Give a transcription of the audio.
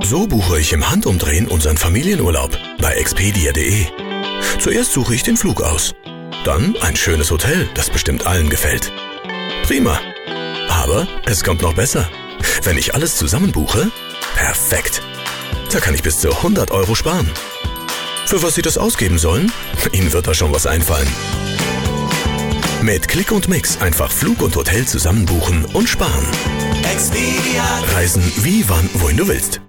So buche ich im Handumdrehen unseren Familienurlaub bei expedia.de. Zuerst suche ich den Flug aus. Dann ein schönes Hotel, das bestimmt allen gefällt. Prima. Aber es kommt noch besser. Wenn ich alles zusammen buche, perfekt. Da kann ich bis zu 100 € sparen. Für was Sie das ausgeben sollen? Ihnen wird da schon was einfallen. Mit Click und Mix einfach Flug und Hotel zusammen buchen und sparen. Expedia. Reisen wie, wann, wohin du willst.